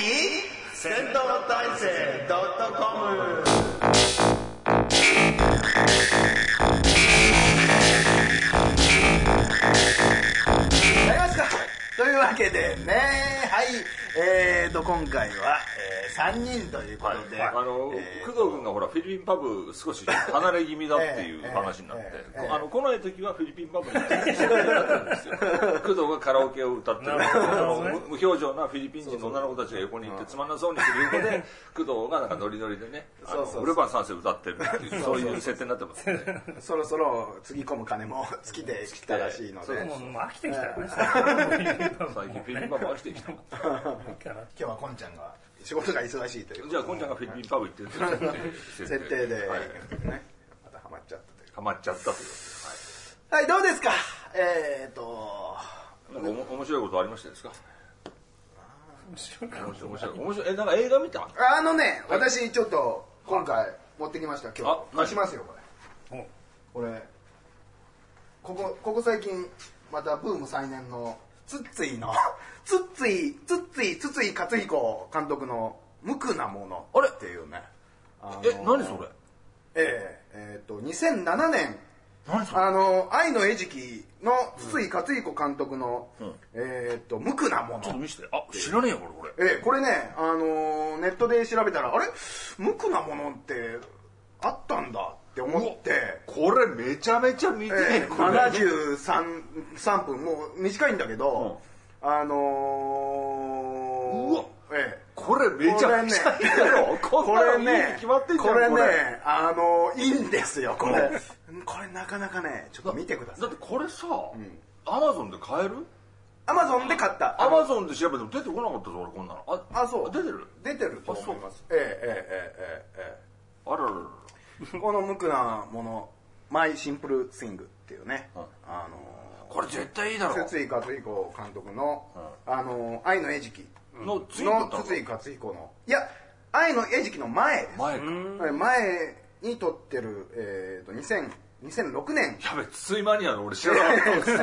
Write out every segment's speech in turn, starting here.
戦闘体制.com。やりますか。というわけでね、はい、今回は、3人ということで、 工藤君がほらフィリピンパブ少し離れ気味だっていう話になって、来ない時はフィリピンパブに行ってるんですよ。工藤がカラオケを歌ってる、無表情なフィリピン人の女の子たちが横にいてつまんなそうにする横で工藤がなんかノリノリでね、ウルバン三世歌ってるっていう、そういう設定になってますね。 そろそろつぎ込む金も尽きてきたらしいので、 もう飽きてきたよね。 最近フィリピンパブ飽きてきた。 今日はこんちゃんが仕事が忙しいという。 じゃあこんちゃんがフィリピンパブ行ってる設定で、 はい、 ね、またハマっちゃったという。 ハマっちゃったという。 はい、どうですか。 なんか面白いことありましたですか。面白い。なんか映画見た？ 私ちょっと今回持ってきました。今日貸しますよこれ。これここ最近またブーム再燃のツッツイ勝彦監督の無垢なものっていうね。 何それ ？2007年愛の餌食の筒井勝彦監督の無垢なもの。 ちょっと見せて。知らねえよこれ。 これね、ネットで調べたら、あれ無垢なものってあったんだって思って。 これめちゃめちゃ見てる。 73分、もう短いんだけど、 うわ、これめちゃめちゃいいよ。これね、決まってんじゃん。 これね、いいんですよこれ。これなかなかね、ちょっと見てください。 だってこれさ、アマゾンで買える？ アマゾンで買った。 アマゾンで調べても出てこなかったぞ俺こんなの。 そう。 出てると思います。 あららら。 この無垢なもの、マイシンプルスイングっていうね、 これ絶対いいだろ。 筒井勝彦監督の愛の餌食の筒井勝彦の、いや愛の餌食の前です。前に撮ってる2006年。 やべ、筒井マニアの俺知らなかった。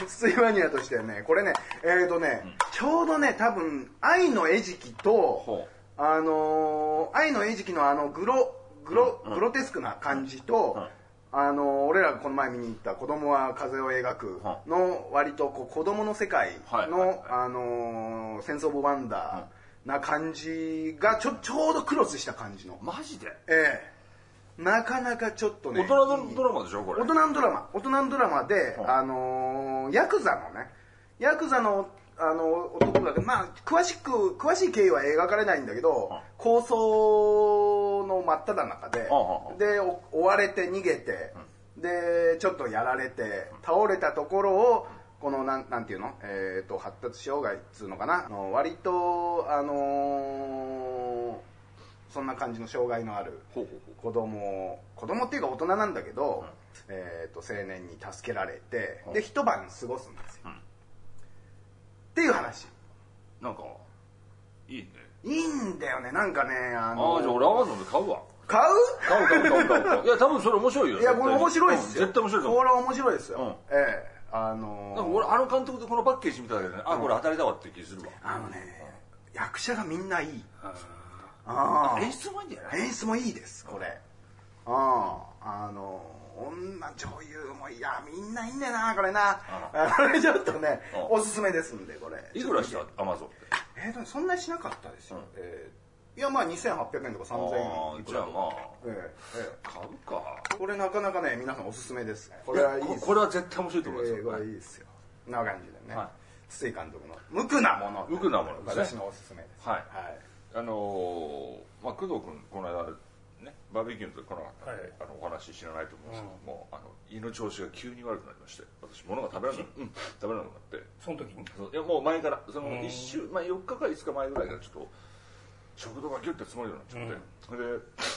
筒井マニアとしてはね、これね、ちょうどね、多分愛の餌食と愛の餌食のグロテスクな感じと、俺らがこの前見に行った「子供は風を描く」の割とこう子供の世界のセンス・オブ・ワンダーな感じがちょうどクロスした感じの。 マジで？ なかなかちょっとね、 大人のドラマでしょこれ。 大人のドラマで、ヤクザの男だけど、まあ詳しい経緯は描かれないんだけど、抗争の真っ只中で、追われて逃げて、でちょっとやられて倒れたところをこのなんていうの、発達障害っつうのかな、割とそんな感じの障害のある子供っていうか大人なんだけど、青年に助けられて、で一晩過ごすんですよ。っていう話。 なんかいいね。 いいんだよね。なんかね、 じゃあ俺アマゾンで買うわ。 買う。 いや多分それ面白いよ。 いやこれ面白いですよ。 絶対面白いと思う。 これ面白いですよ。 なんか俺監督でこのパッケージ見ただけでね、これ当たりだわって気するわ。 役者がみんないい。 演出もいいんだよね。 演出もいいですこれ。女女優もいやみんないいんだよなこれな。これちょっとねおすすめですんでこれ。 いくらしたアマゾンって？ そんなにしなかったですよ。いやまあ2800円とか3000円。 じゃあまあ買うか。 これなかなかね皆さんおすすめです。これはいいです。 これは絶対面白いと思いますよ。 これいいですよ。な感じでね。筒井監督の無垢なもの。私のおすすめです。 工藤君この間ねバーベキューの時来なかったんでお話知らないと思うんですけども、胃の調子が急に悪くなりまして、私物が食べられなくなってその時に。 いやもう前からその4日か5日前ぐらいからちょっと食道がギュッて詰まるようになっちゃって、それで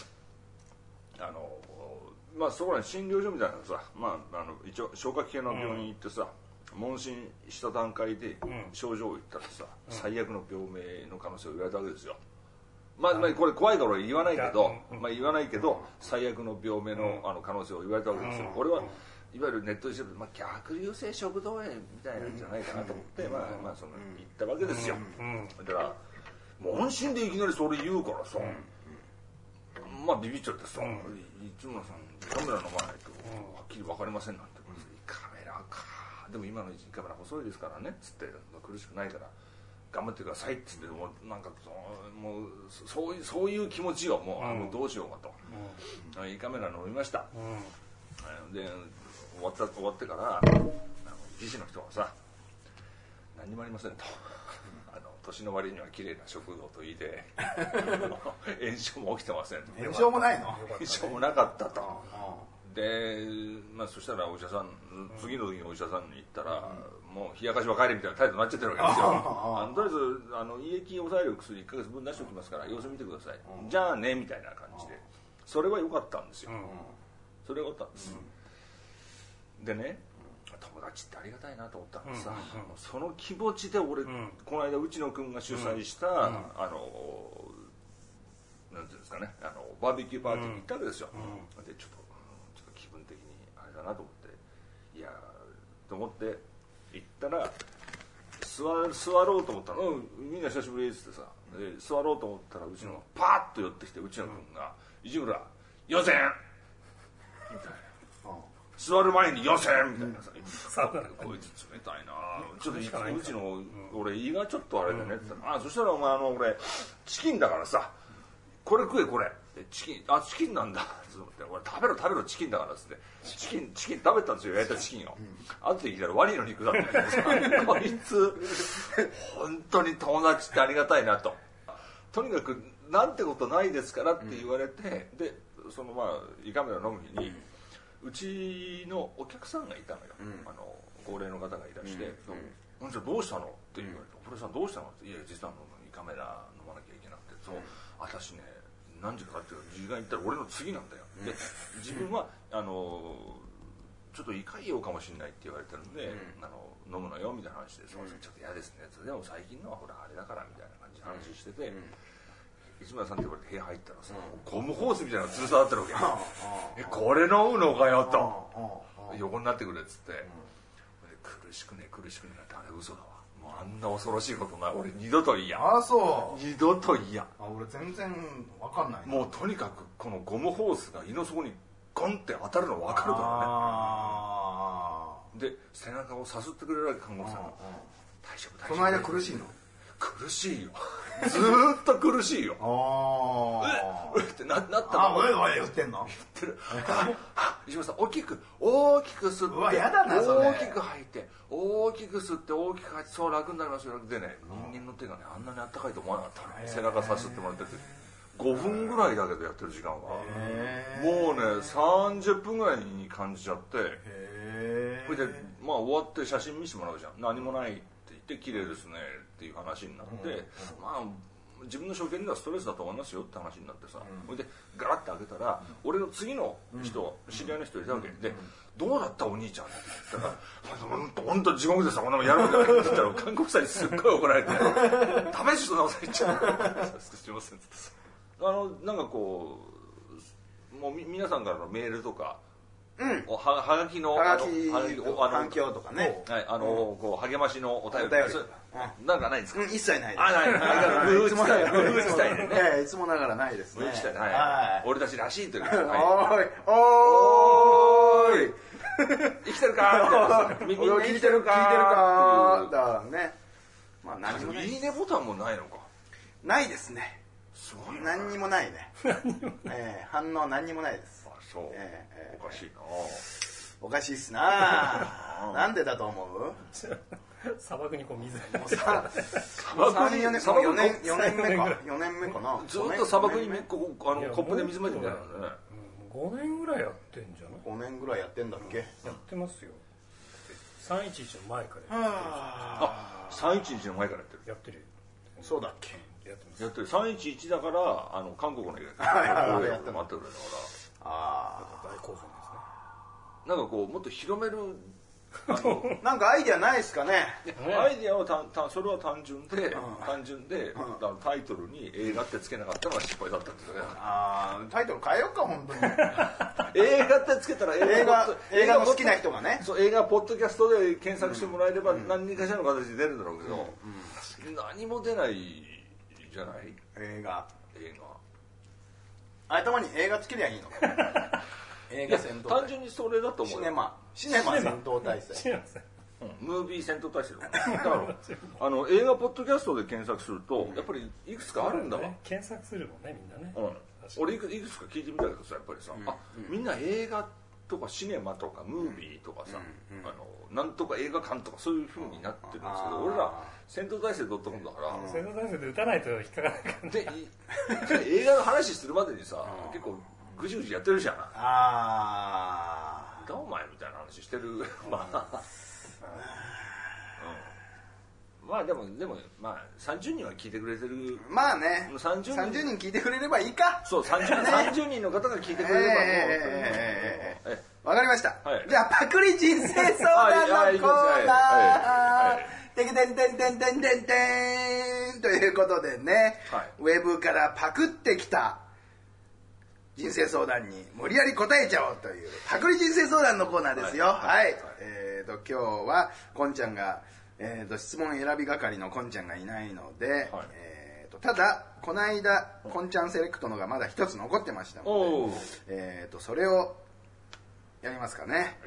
まあそこらに診療所みたいなのさ、一応消化器系の病院行ってさ、問診した段階で症状を言ったらさ、最悪の病名の可能性を言われたわけですよ。まあこれ怖いから俺言わないけど、最悪の病名の可能性を言われたわけですよ。俺はいわゆるネットで調べて、逆流性食道炎みたいなんじゃないかなと思って、その言ったわけですよ。だから問診でいきなりそれ言うからさ、まあビビっちゃってさ、市村さんカメラ飲まないとはっきり分かりませんなんて、カメラか、でも今のカメラ細いですからねっつって、苦しくないから頑張ってくださいっつって、もうなんかもうそういう気持ちよ、もうどうしようかと、いいカメラ飲みました、で終わってから技師の人がさ、何にもありませんと、年の割には綺麗な食堂といいで炎症も起きてませんと。 炎症もないの？ 炎症もなかったと。で、まあ、そしたらお医者さん、次の時にお医者さんに行ったら、もう冷やかしは帰れみたいな態度になっちゃってるわけですよ。とりあえず胃液抑える薬1ヶ月分出しておきますから様子見てください、じゃあねみたいな感じで、それは良かったんですよ、それは良かったんです、でね、友達ってありがたいなと思ったんですさ、その気持ちで俺、この間内野君が主催した、なんていうんですかね、バーベキューパーティーに行ったわけですよ、でちょっと気分的にあれだなと思って、いやと思って行ったら、座ろうと思ったの、みんな久しぶりっつってさ、で座ろうと思ったら、うちのパーッと寄ってきて、内野君が「市村予選!」みたいな。座る前に予選みたいなさ、こいつ冷たいな、ちょっとうちの俺胃がちょっとあれでねって言ったら、そしたらお前俺チキンだからさ、これ食えこれ、チキンなんだって思って、俺食べろチキンだからっつって、チキン食べたんですよ、焼いたチキンを。後で聞いたらワニの肉だったんですよ。こいつ本当に友達ってありがたいなと、とにかくなんてことないですからって言われて、でその胃カメラ飲む日にうちのお客さんがいたのよ、高齢の方がいらして「じゃあどうしたの?」って言われて「堀さんどうしたの?」って「いや実は胃カメラ飲まなきゃいけなくて、そう私ね何時かって時間言ったら俺の次なんだよ、で自分はちょっと胃潰瘍かもしれないって言われてるんで、飲むのよみたいな話で、ちょっと嫌ですね、でも最近のはほらあれだからみたいな感じで話してて、市村さんって言われて部屋入ったらさ、ゴムホースみたいなのが吊るさってるわけ、これ飲むのかよと、横になってくれっつって、苦しくねって、あれ嘘だわ、もうあんな恐ろしいことない、俺二度と嫌、二度と嫌、 俺全然分かんない、 もうとにかくこのゴムホースが胃の底にゴンって当たるの分かるからね、で背中をさすってくれるわけ、看護師さんが、大丈夫、 その間苦しいの？ 苦しいよ、ずーっと苦しいよ、ってなったの、 おい言ってんの、 言ってる、石村さん大きく吸って、 やだなそれ、 大きく吐いて大きく吸って大きく吐いて、そう楽になりますよでね、人間の手がねあんなにあったかいと思わなかったね、背中さすってもらってて5分ぐらいだけどやってる時間がもうね30分ぐらいに感じちゃって、それで終わって写真見せてもらうじゃん、何もないって言って綺麗ですねっていう話になって、自分の所見ではストレスだと思いますよって話になってさ、それでガラッて開けたら俺の次の人、知り合いの人いたわけで、どうだったお兄ちゃんって言ったら「本当地獄でさ、こんなもんやるわけない」って言ったら韓国さんにすっごい怒られて「ダメですよ、直さ言っちゃう」すいませんってさ、なんかこうもう皆さんからのメールとか、はがきの反響とかね、 こう励ましのお便りなんかないですか？ 一切ないです。いつもながらいつもながらないですね。 俺たちらしいというか、 おーい生きてるかみんな聞いてるかだね。何もいいねボタンもないのか。 ないですね。何にもないね。反応何にもないです。 そう、おかしいな、 おかしいっすな。なんでだと思う？ 砂漠にこう水 4年目かな、 ずっと砂漠にコップで水まいてみたいなのね。 5年ぐらいやってんじゃない？ 5 年ぐらいやってんだっけ？ やってますよ。311の前からやってる。 311の前からやってる。 そうだっけ？ やってる。311だから韓国の映画やってる。待ってくれだから。 大興奮ですね。 なんかこうもっと広めるなんかアイディアないですかね。 アイディアはそれは単純でタイトルに映画ってつけなかったのが失敗だったんですよね。 タイトル変えようか本当に。 映画ってつけたら映画の好きな人がね、 そう映画ポッドキャストで検索してもらえれば何かしらの形で出るんだろうけど、何も出ないじゃない？ 映画頭に映画つけりゃいいの映画戦闘単純にそれだと思う。 シネマ戦闘体制ムービー戦闘体制だから映画ポッドキャストで検索するとやっぱりいくつかあるんだわ、ね、 検索するもんねみんなね、 俺いくつか聞いてみたけどさやっぱりさ、みんな映画とかシネマとかムービーとかさ、なんとか映画館とかそういう風になってるんですけど、俺ら戦闘体制 .com だから、 戦闘体制で打たないと引っかからないからで映画の話するまでにさ、結構ぐじぐじやってるじゃん。だお前みたいな話してるまあでもまあ30人は聞いてくれてる。 まあね30人聞いてくれればいいか。 そう30人の方が聞いてくれればもうわかりました、じゃあパクリ人生相談のコーナーてけてんてんてんてんてんてんということでね、ウェブからパクってきた人生相談に無理やり答えちゃおうというパクリ人生相談のコーナーですよ。今日はこんちゃんが質問選び係のこんちゃんがいないので、ただこの間こんちゃんセレクトのがまだ一つ残ってましたので、それをやりますかね。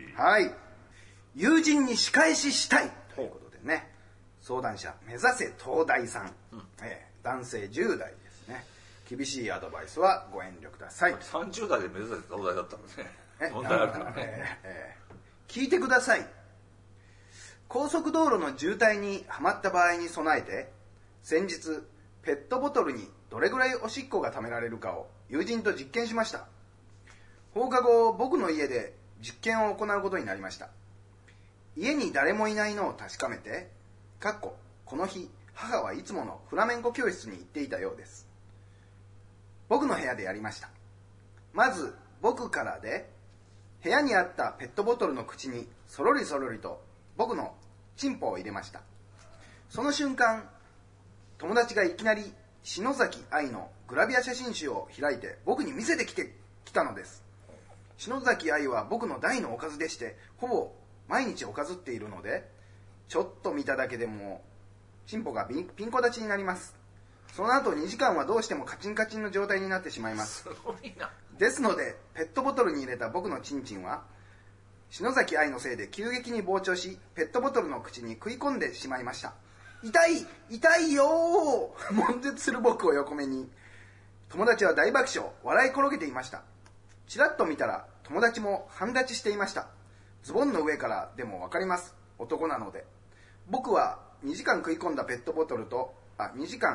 友人に仕返ししたいということでね、相談者目指せ東大さん、男性10代ですね。厳しいアドバイスはご遠慮ください。 30代で目指せ東大だったんですね。問題あるからね。 聞いてください。高速道路の渋滞にはまった場合に備えて、先日ペットボトルにどれぐらいおしっこが貯められるかを友人と実験しました。放課後僕の家で実験を行うことになりました。家に誰もいないのを確かめて、この日母はいつものフラメンコ教室に行っていたようです。僕の部屋でやりました。まず僕からで、部屋にあったペットボトルの口にそろりそろりと僕のチンポを入れました。その瞬間、友達がいきなり篠崎愛のグラビア写真集を開いて僕に見せてきたのです。篠崎愛は僕の大のおかずでして、ほぼ毎日おかずっているので、ちょっと見ただけでもチンポがピンコ立ちになります。その後2時間はどうしてもカチンカチンの状態になってしまいます。 すごいな。 ですのでペットボトルに入れた僕のチンチンは篠崎愛のせいで急激に膨張し、ペットボトルの口に食い込んでしまいました。痛いよー悶絶する僕を横目に友達は大爆笑、笑い転げていました。ちらっと見たら友達も半立ちしていました。ズボンの上からでもわかります、男なので。僕は2時間食い込んだペットボトルと格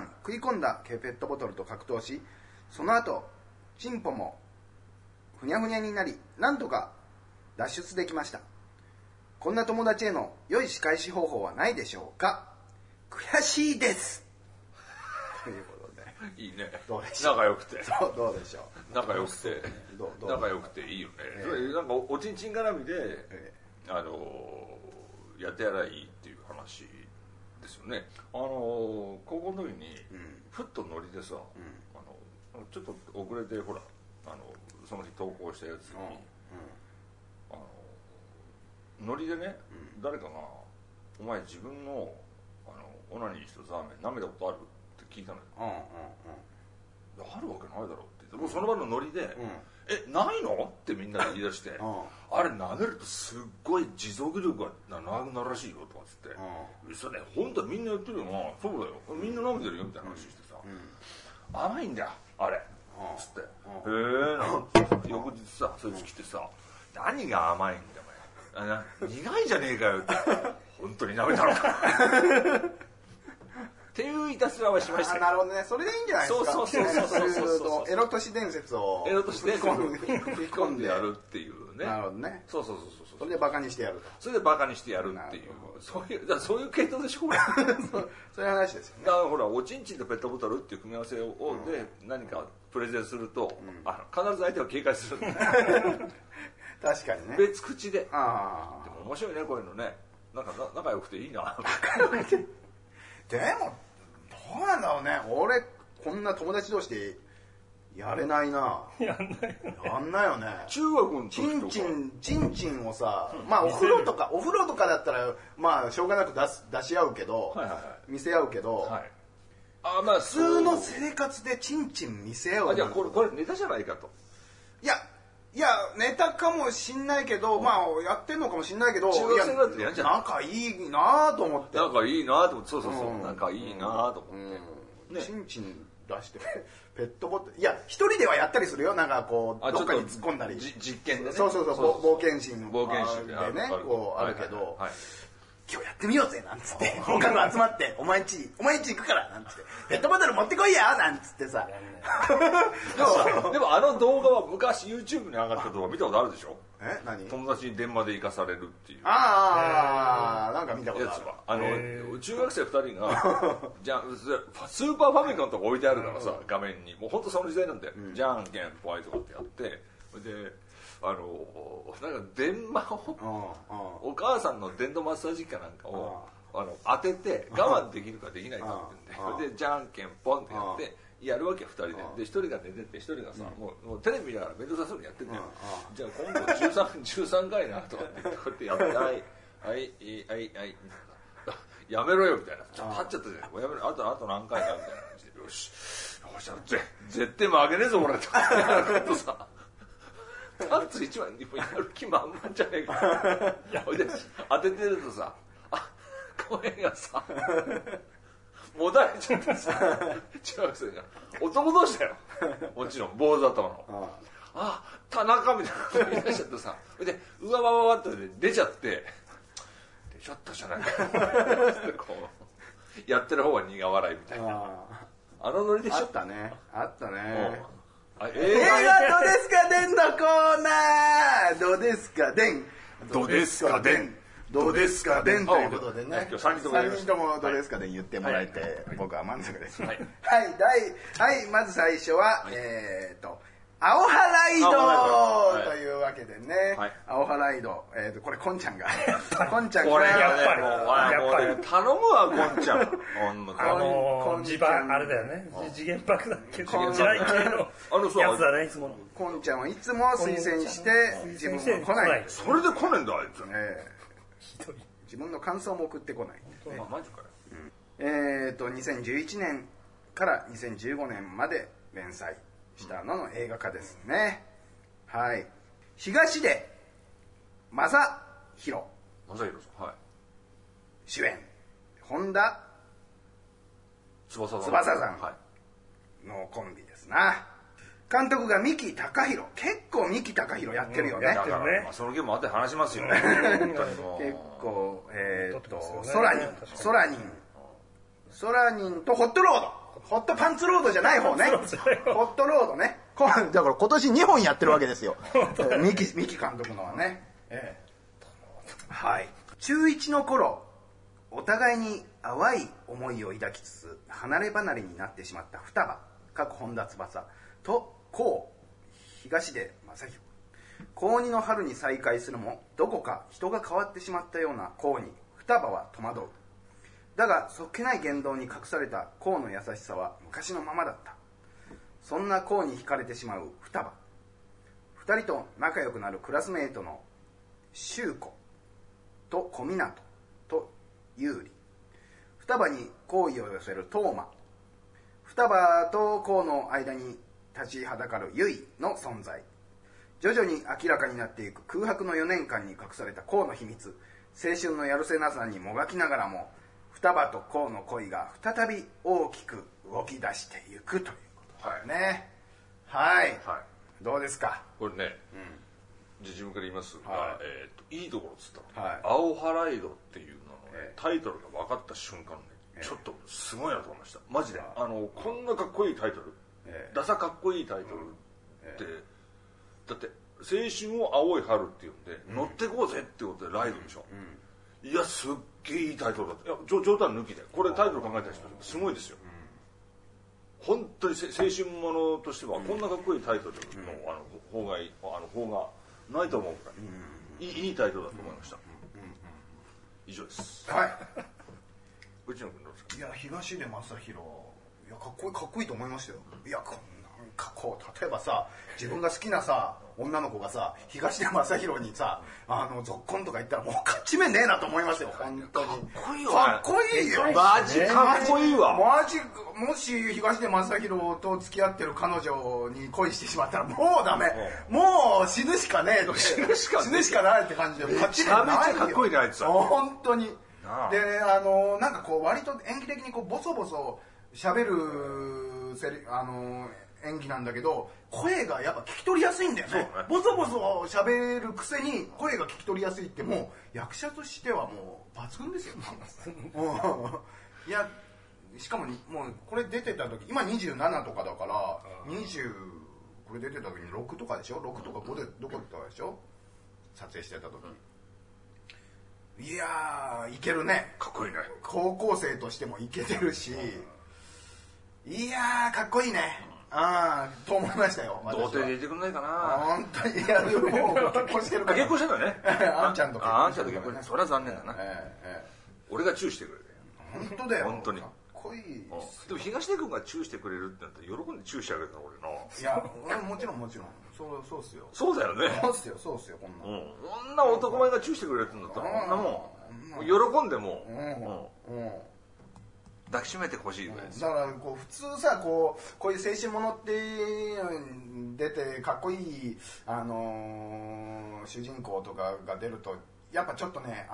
闘し、その後チンポもふにゃふにゃになり、なんとか脱出できました。こんな友達への良い仕返し方法はないでしょうか。悔しいですということで、 いいね。 どうでしょう。 仲良くてどうでしょう。 仲良くていいよね。なんかおちんちん絡みで、やってやらいいっていう話ですよね。高校の時にふっとノリでさ、ちょっと遅れてほらその日投稿したやつに、ノリでね、誰かが「お前自分のオナニーしたザーメン舐めたことある?」って聞いたのよ。あるわけないだろうって言って、もうその場のノリで「ないの?」ってみんなで言い出して「あれ舐めるとすっごい持続力が長くなるらしいよ」とかっつって「嘘ね、本当はみんなやってるよな、そうだよ、みんな舐めてるよ」みたいな話してさ「甘いんだよあれ」つって「へえ」なんて翌日さそいつ来てさ「何が甘いんだよお前、苦いじゃねえかよ」って「本当に舐めたのか」っていういたずらはしました。 なるほどね、それでいいんじゃないですか。そうエロ都市伝説を吹き込んでやるっていうね。 なるほどね。 そうそれでバカにしてやると。 それでバカにしてやるっていう、そういう系統でしょこれ。 そういう話ですよね。 だからほらおちんちんとペットボトルっていう組み合わせをで何かプレゼンすると、必ず相手は警戒するんだよ。 確かにね。 別口で。でも面白いねこういうのね。なんか仲良くていいな。 でもどうなんだろうね。俺こんな友達同士でやれないな。やんないよね。 中学の時とかチンチンをさ、まあお風呂とかだったらまあしょうがなく出し合うけど、見せ合うけど、 普通の生活でチンチン見せよう。 じゃあこれネタじゃないかと。 いやネタかもしんないけど、まあやってんのかもしんないけど、 中学生ぐらいでやんじゃん。 仲いいなと思って。 仲いいなと思って、そう、仲いいなと思って。 チンチン出してペットボトル、いや一人ではやったりするよ、なんかこうどっかに突っ込んだり、 実験でね。 そう冒険心でね、こうあるけど。今日やってみようぜなんつって他の集まってお前んち行くからなんつってペットボトル持ってこいやなんつってさでもあの動画は昔 YouTube に上がった動画見たことあるでしょ。 何？ 友達に電話で行かされるっていうなんか見たことある。中学生2人がじゃあスーパーファミコンとか置いてあるからさ、画面にもうほんとその時代なんで、じゃんけんぽいとかってやってでなんか電話をお母さんの電動マッサージ機かなんかを当てて我慢できるかできないかって言ってでじゃんけんポンってやってやるわけ2人で1人が寝てて1人がさもうテレビ見ながら面倒くさそうにやってんだよ。じゃあ今度13回なとかってこうやってやってはいやめろよみたいな、ちょっと立っちゃったじゃない、やめろ、あと何回かみたいな感じで、よし絶対負けねえぞ俺とやるとさ、パンツ一番にやる気満々じゃねえか。で当ててるとさ、声がさもだれちゃってさ、中学生が男同士だよ、もちろん坊主頭の田中みたいなの言い出しちゃってさ、でうわって出ちゃって出ちゃったじゃないかってこうやってる方は苦笑いみたいな、あのノリでしょ。 あったね映画どうですかでんのコーナー、どうですかでんということでね、 今日3人ともどうですかでん言ってもらえて僕は満足です。まず最初はアオハライドというわけでね、アオハライド、これこんちゃんがこれやっぱり頼むわこんちゃん。 地盤あれだよね、次元爆弾結構地雷系のやつだね。いつものこんちゃんはいつも推薦して自分は来ない。 それで来ねえんだあいつ。 自分の感想も送ってこない。 マジかよ。 2011年から2015年まで連載したの映画化ですね。はい。東出正宏さん、 主演、本田翼さんのコンビですな。監督が三木貴弘。結構三木貴弘やってるよね。 だからその件も後で話しますよ。 結構ソラニンとホットロード、ホットパンツロードじゃない方ね。ホットロードね。だから今年2本やってるわけですよ。三木監督のはね。はい。中1の頃、お互いに淡い思いを抱きつつ離れ離れになってしまった双葉、本田翼と東出正宏。高2の春に再会するもどこか人が変わってしまったようなに双葉は戸惑う。だがそっけない言動に隠されたの優しさは昔のままだった。そんなに惹かれてしまう双葉。二人と仲良くなるクラスメートの修子と小湊と優里。双葉に好意を寄せる當真。双葉との間に立ちはだかる結の存在。徐々に明らかになっていく空白の4年間に隠されたの秘密。青春のやるせなさにもがきながらも双葉との恋が再び大きく動き出していくということですね。はい、どうですかこれね。自分から言いますが、いいところっつったら、 アオハライドっていうののね、タイトルが分かった瞬間ね、ちょっとすごいなと思いました。マジでこんなかっこいいタイトル、ダサかっこいいタイトルって、だって青春を青い春っていうんで、乗ってこうぜってことでライドでしょ。いやすっげえいいタイトルだった。いや冗談抜きでこれタイトル考えた人すごいですよ。本当に青春ものとしてはこんなかっこいいタイトルの方がないと思うからいいタイトルだと思いました。以上です。 はい。 内野君どうですか。 いや東出昌大、いやかっこいいと思いましたよ。いやなんこう例えばさ自分が好きなさ女の子がさ東出昌大にさぞっこんとか言ったらもう勝ち目ねえなと思いますよ本当に。かっこいいよ、 かっこいいよ、 マジかっこいいわ。 マジもし東出昌大と付き合ってる彼女に恋してしまったらもうダメ、もう死ぬしかねえって死ぬしかないって感じでめちゃめちゃかっこいいねあいつは本当に。でなんかこう割と演技的にこうボソボソ喋る演技なんだけど声がやっぱ聞き取りやすいんだよね。ボソボソ喋るくせに声が聞き取りやすいってもう役者としてはもう抜群ですよいやしかももうこれ出てた時今27とかだから20これ出てた時に6とかでしょ6とか5でどこ行ったでしょ撮影してた時、いやーいけるね。 かっこいいね。 高校生としてもいけてるし、いやーかっこいいね。と思いましたよ。 童貞でいてくんないかな。 本当に。いやもう結婚してるから。 結婚してんだね。 あんちゃんと結婚して。それは残念だな。俺がチューしてくれる。 本当だよ。 本当に。 かっこいい。 でも東出君がチューしてくれるってなったら喜んでチューしてあげるから俺の。 いやもちろんそうっすよ。 そうだよね。 そうっすよこんな。 こんな男前がチューしてくれるってんだったらこんなもん喜んでも抱きしめてほしいぐらいです。 だからこう普通さこういう青春ものって出てかっこいい主人公とかが出るとやっぱちょっとね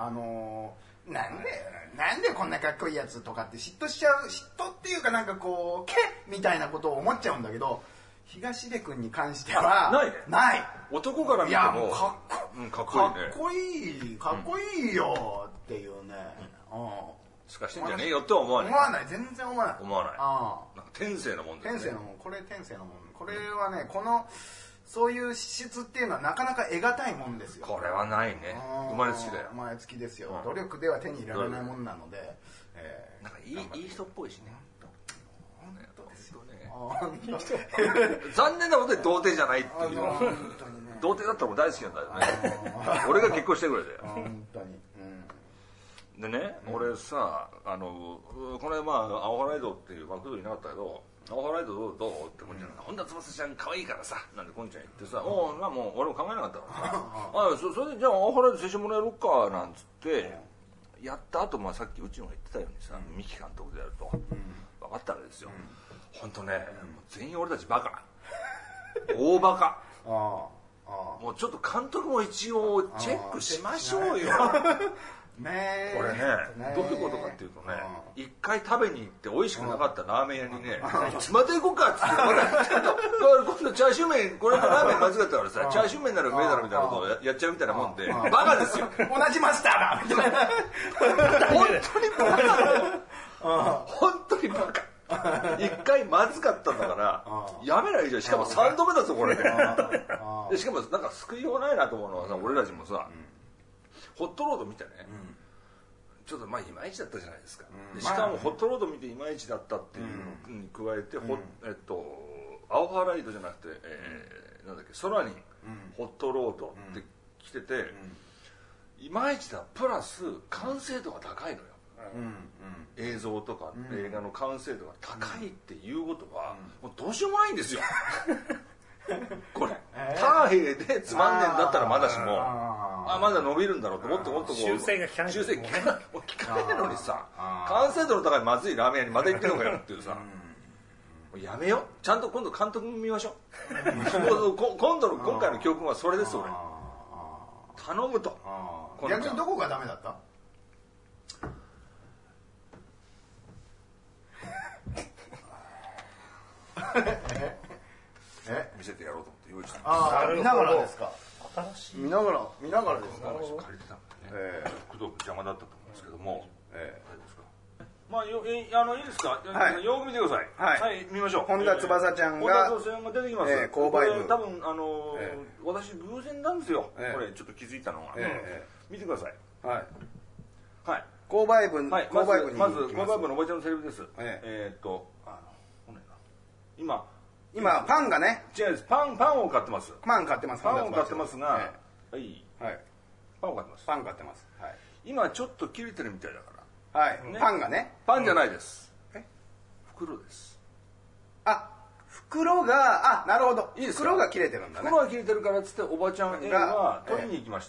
なんでこんなかっこいいやつとかって嫉妬しちゃう。嫉妬っていうかなんかこうけみたいなことを思っちゃうんだけど東出君に関してはない男から見てもかっこいいよっていうね。 すかしてんじゃねえよっては思わない。 全然思わない。 なんか天性のもんですね。 天性のもん。これ天性のもん。これはねそういう資質っていうのはなかなか得難いもんですよ。 これはないね。生まれつきだよ。 生まれつきですよ。努力では手に入れられないもんなので。 なんかいい人っぽいしね。 本当ですよね。 残念なことで童貞じゃないっていう。童貞だったらもう大好きなんだよね。俺が結婚してくれて。 本当に。 でね、俺さこの間青ハライドっていうマクドいなかったけど青ハライドどうってこんちゃんが本田翼ちゃん可愛いからさなんてこんちゃん言ってさもう俺も考えなかったからさそれでじゃあ青ハライド青春もらえるかなんつってやった後さっきうちのが言ってたようにさ三木監督でやると分かったわけですよ。本当ね全員俺たちバカ大バカ。もうちょっと監督も一応チェックしましょうよ。これねどういうことかっていうとね一回食べに行って美味しくなかったラーメン屋にねまた行こうかっつって今度チャーシュー麺これのラーメン間違ったからさチャーシュー麺ならうめえだろみたいなことをやっちゃうみたいなもんでバカですよ。 同じマスターだみたいな。 本当にバカだよ。本当にバカ。一回まずかったんだからやめないじゃん。しかも3度目だぞこれで。しかもなんか救いようないなと思うのはさ俺たちもさホットロード見てね、ちょっといまいちだったじゃないですか。しかもホットロード見ていまいちだったっていうのに加えて、青ハライドじゃなくて、なんだっけ空にホットロードって来てて、いまいちだプラス完成度が高いのよ。映像とか映画の完成度が高いっていうことはもうどうしようもないんですよ。これターヘイでつまんねえんだったらまだしもまだ伸びるんだろうともっとこう修正が効かない。 修正効かないのにさ完成度の高いまずいラーメン屋にまた行ってんのかよっていうさやめよちゃんと今度監督見ましょう。今回の教訓はそれです俺。頼むと。 逆にどこがダメだった？ 見せてやろうと思って用意した。 見ながらですか？ 新しい。 見ながらですか？ 借りてたんでね。工藤君邪魔だったと思うんですけども。大丈夫ですか？いいですか？よく見てください。はい、見ましょう。 本田翼ちゃんが出てきます。 購買部。 多分私偶然なんですよ。これちょっと気づいたのが。見てください。はい。 購買部にまず購買部のおばちゃんのセリフです。今パンがね。 違うです。パンを買ってます。 パン買ってますが、はい。パンを買ってます。 パン買ってます。 今ちょっと切れてるみたいだから。はい。パンがね。 パンじゃないです。袋です。 袋がなるほど、 いいですか、 袋が切れてるんだね。 袋が切れてるからっつっておばちゃん A は取りに行きました、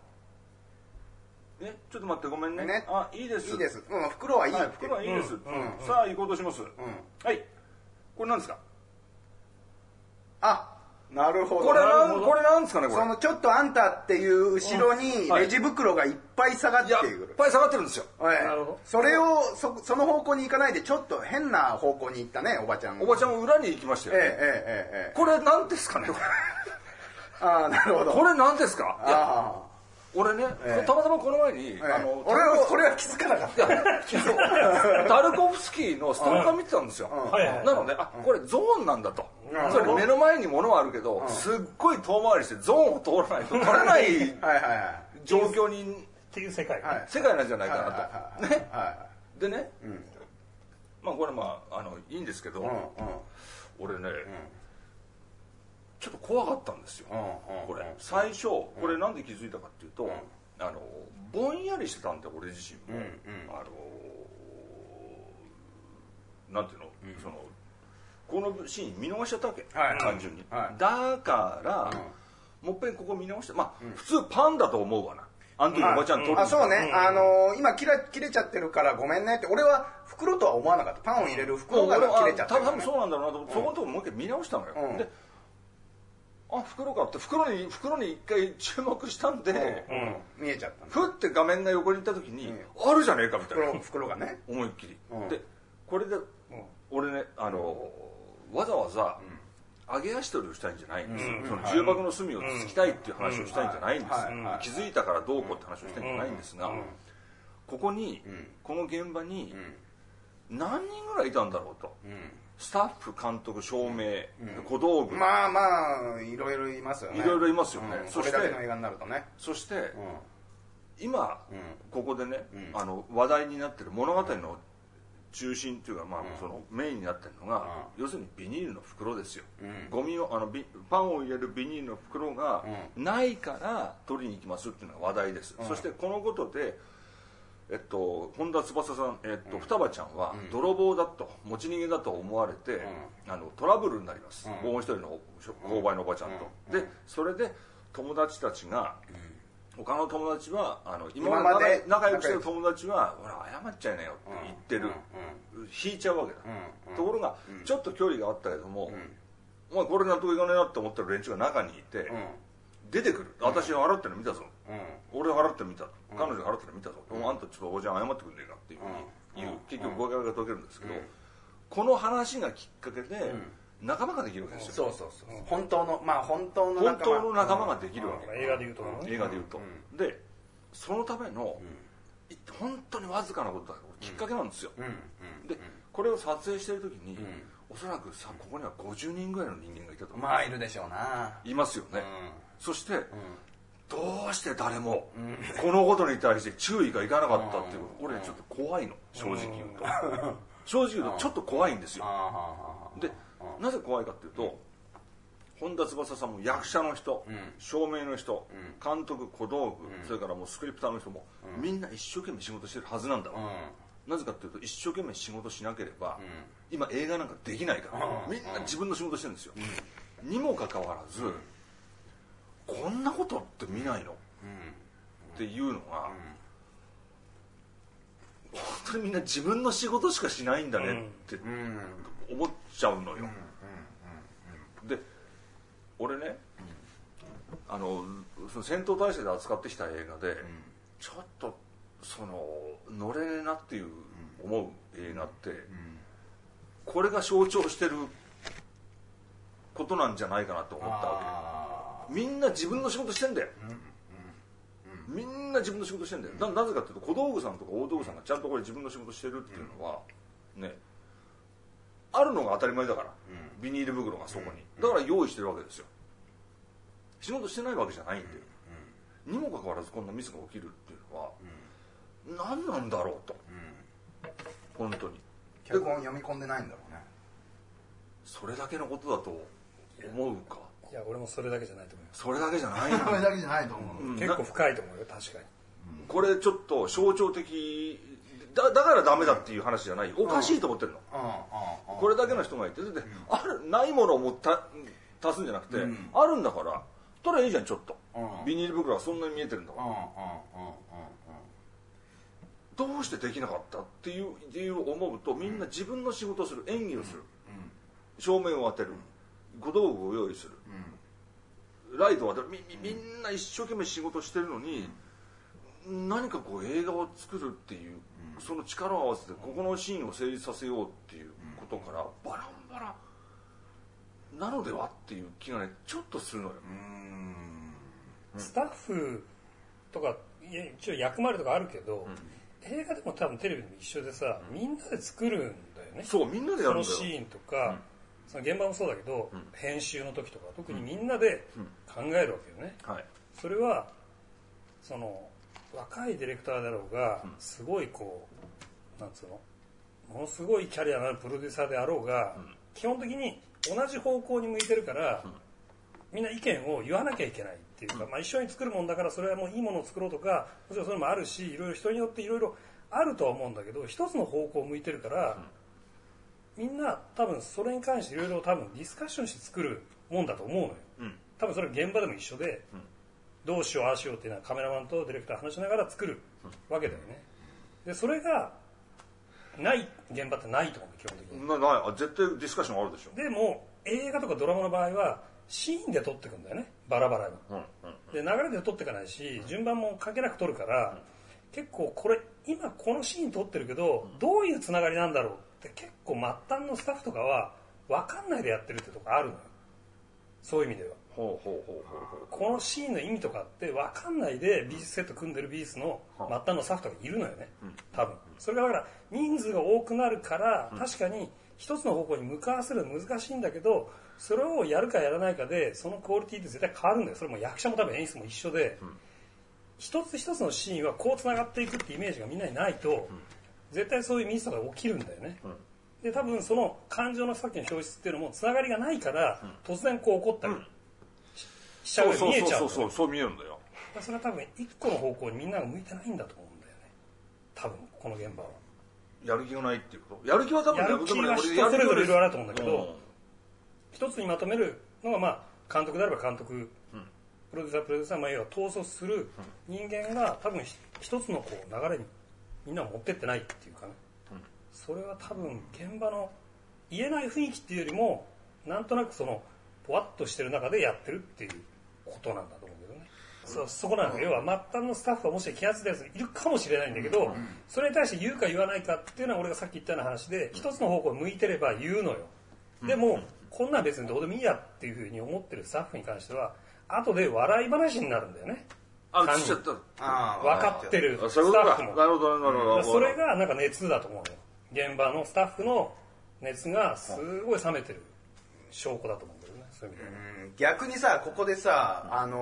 ちょっと待ってごめんね、いいです、 いいです、袋はいい、 袋はいいです、さあ行こうとします、はい、これ何ですか、 なるほど。 これなんですかね、これ。 そのちょっとあんたっていう後ろにレジ袋がいっぱい下がってくる。 いっぱい下がってるんですよ。 なるほど。それをその方向に行かないでちょっと変な方向に行ったね、おばちゃん。 おばちゃんも裏に行きましたよね。これなんですかね、これ。 なるほど。 これなんですか。俺ね、たまたまこの前に、 俺は気づかなかった。 タルコフスキーのストーカー見てたんですよ。なので、これゾーンなんだと。それ目の前に物はあるけど、すっごい遠回りしてゾーンを通らないと取れない状況にっていう世界なんじゃないかなと。ね。でね、まあこれいいんですけど、俺ね、ちょっと怖かったんですよ、これ最初これなんで気づいたかっていうと、ぼんやりしてたんで俺自身も、なんていうの、そのこのシーン見逃しちゃったわけ、単純に、だからもっぺんここ見直して、普通パンだと思うわな、あの時おばちゃん取る、 そうね、今切れちゃってるからごめんねって、俺は袋とは思わなかった、パンを入れる袋が切れちゃってる、 多分そうなんだろうなと思って、そこのとこもう一回見直したのよ、で袋かって袋に一回注目したんで、 見えちゃった、 ふって画面が横に行った時に、あるじゃねえかみたいな、 袋がね、 思いっきり、でこれで俺ね、わざわざ揚げ足取りをしたいんじゃないんですよ、その重箱の隅をつきたいっていう話をしたいんじゃないんですよ、気づいたからどうこうって話をしたいんじゃないんですが、ここにこの現場に何人ぐらいいたんだろうと、スタッフ、監督、照明、小道具、 いろいろいますよね、 いろいろいますよね、 それだけの映画になるとね、 そして今ここでね、話題になってる物語の中心っていうか、そのメインになってるのが、要するにビニールの袋ですよ、ゴミをパンを入れるビニールの袋がないから取りに行きますっていうのが話題です、そしてこのことで本田翼さん、双葉ちゃんは泥棒だと、持ち逃げだと思われて、トラブルになります、もう一人の購買のおばちゃんと、でそれで友達たちが、他の友達は今まで仲良くしてる友達は「ほら謝っちゃいなよ」って言ってる、引いちゃうわけだ、ところがちょっと距離があったけども、お前これ納得いかねえなって思ってる連中が中にいて、出てくる、私が払ってるの見たぞ、俺が払ってるの見た、彼女が払ってるの見たぞ、あんたちょっとおばちゃん謝ってくんねえかっていうふうに言う、結局誤解が解けるんですけど、この話がきっかけで仲間ができるわけですよ。 そう本当の仲間ができるわけ、 映画で言うとでそのための本当にわずかなことだからきっかけなんですよ、でこれを撮影してる時に、おそらくさここには50人ぐらいの人間がいたと思う、 いるでしょうな、 いますよね、そして、どうして誰もこのことに対して注意がいかなかったっていうこと、俺ちょっと怖いの、正直言うと正直言うとちょっと怖いんですよ。でなぜ怖いかっていうと、本田翼さんも役者の人、照明の人、監督、小道具、それからもうスクリプターの人も、みんな一生懸命仕事してるはずなんだわ、なぜかっていうと一生懸命仕事しなければ、今映画なんかできないから、みんな自分の仕事してるんですよ、にもかかわらず、こんなことって見ないの、っていうのが、本当にみんな自分の仕事しかしないんだねって思っちゃうのよ、で俺ね、その戦闘態勢で扱ってきた映画で、ちょっとその乗れねえなっていう思う映画って、これが象徴してることなんじゃないかなと思ったわけ。みんな自分の仕事してんだよ、みんな自分の仕事してんだよ。なぜかっていうと、小道具さんとか大道具さんがちゃんとこれ自分の仕事してるっていうのはね、あるのが当たり前だから、ビニール袋がそこに、だから用意してるわけですよ。仕事してないわけじゃないんで、にもかかわらずこんなミスが起きるっていうのは、何なんだろうと、本当に脚本読み込んでないんだろうね。 それだけのことだと思うか。 いや俺もそれだけじゃないと思います。 それだけじゃないそれだけじゃないと思う、 結構深いと思うよ、確かに。 これちょっと象徴的だからダメだっていう話じゃない、おかしいと思ってるの、これだけの人がいて、でないものを足すんじゃなくて、あるんだから取ればいいじゃん、ちょっと、ビニール袋はそんなに見えてるんだから、どうしてできなかったっていう理由を思うと、みんな自分の仕事をする、演技をする、照明を当てる、小道具を用意する、ライトを当てる、みんな一生懸命仕事してるのに、何かこう映画を作るっていう、その力を合わせてここのシーンを成立させようっていうことからバランバランなのではっていう気がねちょっとするのよ。 スタッフとか一応役割とかあるけど、映画でも多分テレビでも一緒でさ、みんなで作るんだよね。 そう、みんなでやるんだよ。 そのシーンとか、その現場もそうだけど、編集の時とか特にみんなで考えるわけよね。それはその若いディレクターだろうが、すごいこうなんつうの、ものすごいキャリアのあるプロデューサーであろうが、基本的に同じ方向に向いてるから、みんな意見を言わなきゃいけないっていうか、一緒に作るもんだから、それはもういいものを作ろうとか、もちろんそれもあるし、いろいろ人によっていろいろあるとは思うんだけど、一つの方向を向いてるから、みんな多分それに関していろいろ多分ディスカッションして作るもんだと思うのよ。多分それは現場でも一緒で、どうしようああしようっていうのはカメラマンとディレクター話しながら作るわけだよね。でそれがない現場ってないと思う、基本的に。 ない絶対ディスカッションあるでしょ。 でも映画とかドラマの場合はシーンで撮っていくんだよね、バラバラに。で流れで撮っていかないし、順番も関係なく撮るから、結構これ今このシーン撮ってるけど、どういうつながりなんだろうって結構末端のスタッフとかは分かんないでやってるってとこあるのよ、そういう意味では。このシーンの意味とかって分かんないで美術セット組んでる美術の末端のスタッフとかいるのよね、多分。それがだから人数が多くなるから、確かに一つの方向に向かわせるのは難しいんだけど、それをやるかやらないかでそのクオリティって絶対変わるんだよ。それも役者も多分演出も一緒で、一つ一つのシーンはこうつながっていくってイメージがみんなにないと、絶対そういうミスとか起きるんだよね。で多分その感情のさっきの表出っていうのもつながりがないから、突然こう起こったりしちゃうように見えちゃう。 そう見えるんだよ。 それは多分一個の方向にみんなが向いてないんだと思うんだよね、多分この現場は。 やる気がないっていうこと。やる気は多分やる気は人それぞれいろいろあると思うんだけど、一つにまとめるのが監督であれば監督、プロデューサー、要は統率する人間が多分一つのこう流れにみんなを持ってってないっていうかね、それは多分現場の言えない雰囲気っていうよりも、なんとなくそのポワッとしてる中でやってるっていうことなんだと思うけどね。そこなの。要は末端のスタッフがもし気圧でいるかもしれないんだけど、それに対して言うか言わないかっていうのは俺がさっき言ったような話で、一つの方向に向いてれば言うのよ。でもこんなん別にどうでもいいやっていうふうに思ってるスタッフに関しては後で笑い話になるんだよね。 分かってるスタッフも。 なるほどなるほど。 それがなんか熱だと思うよ。現場のスタッフの熱がすごい冷めてる証拠だと思うんだよね、そういう意味では。 逆にさ、ここでさ、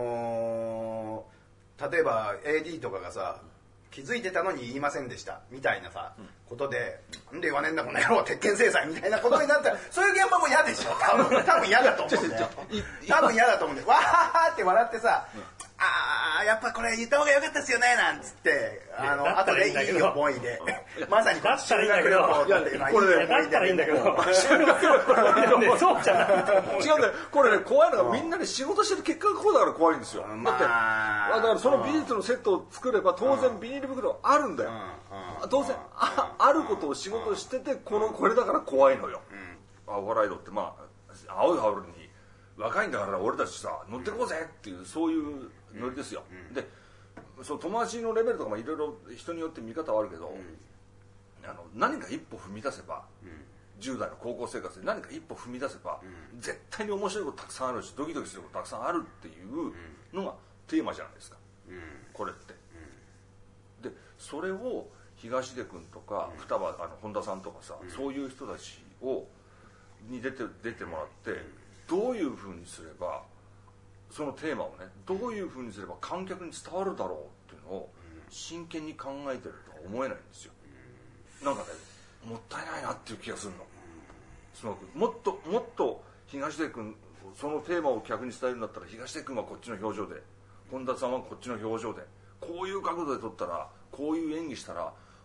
例えば AD とかがさ、気づいてたのに言いませんでしたみたいなさ、ことで、なんで言わねえんだこの野郎、鉄拳制裁みたいなことになったら、そういう現場も嫌でしょ。多分嫌だと思うんだよ。多分嫌だと思うんだよ。わーって笑ってさ、やっぱこれ言った方が良かったですよねなんつって、後でいい思いで、まさにだったらいいんだけど、だったらいいんだけど、 そうじゃない。違うんだよ。これね、怖いのがみんなで仕事してる結果がこうだから怖いんですよ。だってだからその美術のセットを作れば当然ビニール袋あるんだよ。当然あることを仕事しててこれだから怖いのよ。お笑い道って青い羽織に若いんだから俺たちさ乗ってこうぜっていうそういうノリですよ。でその友達のレベルとかもいろいろ人によって見方はあるけど、何か一歩踏み出せば、10代の高校生活で何か一歩踏み出せば、絶対に面白いことたくさんあるしドキドキすることたくさんあるっていうのがテーマじゃないですか、これって。でそれを東出君とか双葉本田さんとかさ、そういう人たちに出てもらってどういうふうにすればそのテーマをねどういうふうにすれば観客に伝わるだろうっていうのを真剣に考えてるとは思えないんですよ。なんかねもったいないなっていう気がするのすごく。もっと東出君そのテーマを客に伝えるんだったら東出君はこっちの表情で本田さんはこっちの表情でこういう角度で撮ったらこういう演技したら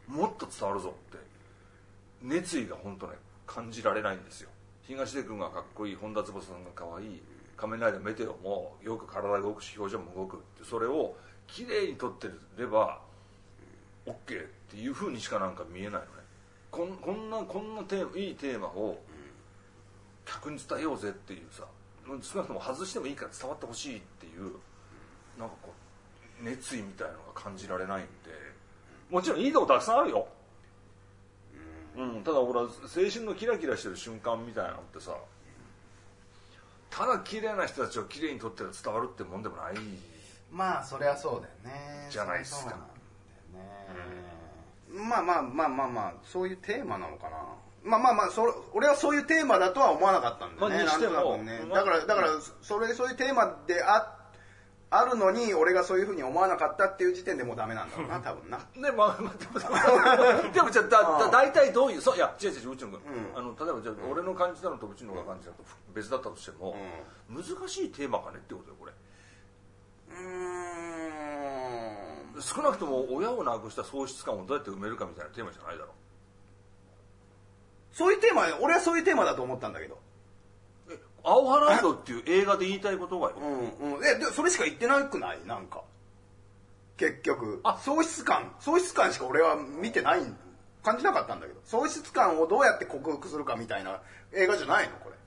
もっと伝わるぞって熱意が本当ね感じられないんですよ。東出君がかっこいい、本田翼さんがかわいい、仮面ライダーメテオもよく体が動くし表情も動くって、それをきれいに撮ってれば OK っていうふうにしかなんか見えないのね。こんないいテーマを客に伝えようぜっていうさ、少なくとも外してもいいから伝わってほしいっていうなんかこう熱意みたいなのが感じられないんで、もちろんいいとこたくさんあるよ。ただ俺は青春のキラキラしてる瞬間みたいなのってさ、ただ綺麗な人たちを綺麗に撮ってる伝わるってもんでもない。 まあそれはそうだよね。 じゃないっすか。 そうなんだよね。まあそういうテーマなのかな。俺はそういうテーマだとは思わなかったんだよね。なんとなくね。だからそういうテーマであるのに俺がそういうふうに思わなかったっていう時点でもうダメなんだろうな、多分な。 でもじゃあ大体どういう、いや違う内野君、例えばじゃあ俺の感じたのとうちのが感じたのと別だったとしても、難しいテーマかねってことよこれ。少なくとも親を亡くした喪失感をどうやって埋めるかみたいなテーマじゃないだろう。 そういうテーマ、俺はそういうテーマだと思ったんだけど。 青ハランドっていう映画で言いたいことがよ。 でそれしか言ってなくない？なんか結局喪失感しか俺は見てない感じなかったんだけど、喪失感をどうやって克服するかみたいな映画じゃないのこ